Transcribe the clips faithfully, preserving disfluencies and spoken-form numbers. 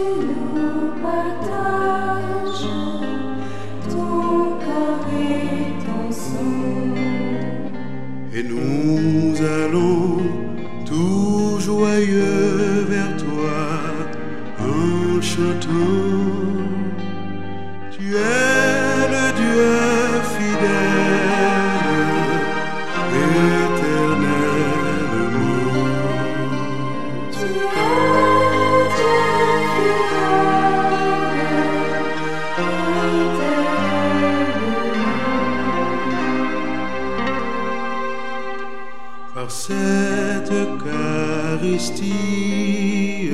nous partages ton corps et ton sang. Et nous allons tout joyeux vers toi en chantant. Tu es le Dieu fidèle, éternellement. Tu es le Dieu fidèle, éternellement. Par cette Eucharistie,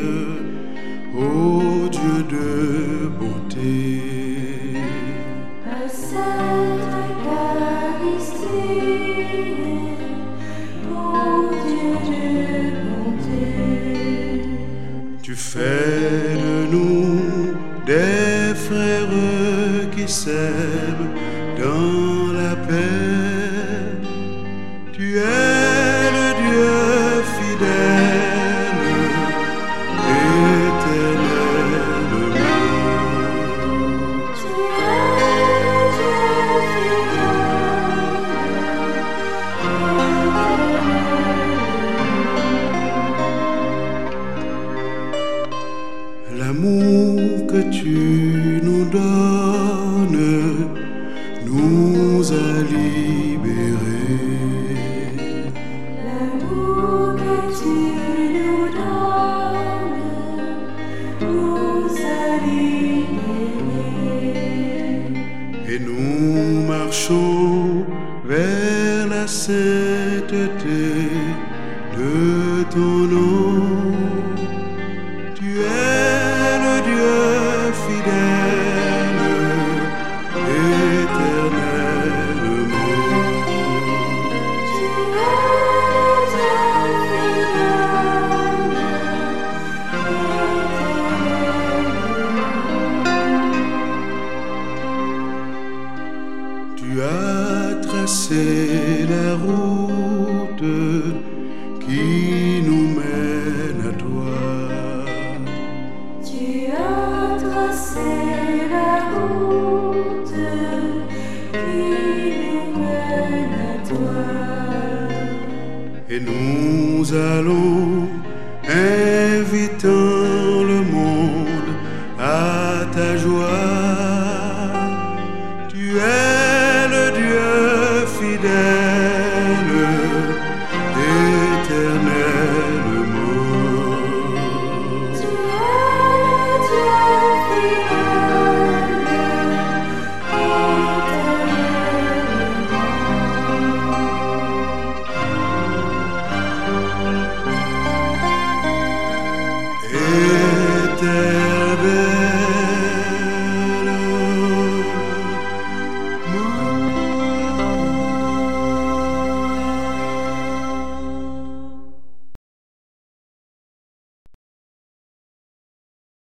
ô Dieu de beauté, par cette Eucharistie, ô Dieu de bonté, tu fais de nous des frères qui s'aiment dans la paix. Tu es le Dieu fidèle, éternellement. tu es le Dieu fidèle, éternellement. L'amour que tu nous donnes nous a libérés. L'amour que tu nous donnes nous a libérés. Et nous marchons vers la sainteté de ton nom. Tu es le Dieu fidèle, éternellement. Tu es le Dieu fidèle, éternellement. Tu as tracé la route qui nous mène à toi. Tu as tracé la route qui nous mène à toi. Et nous allons invitant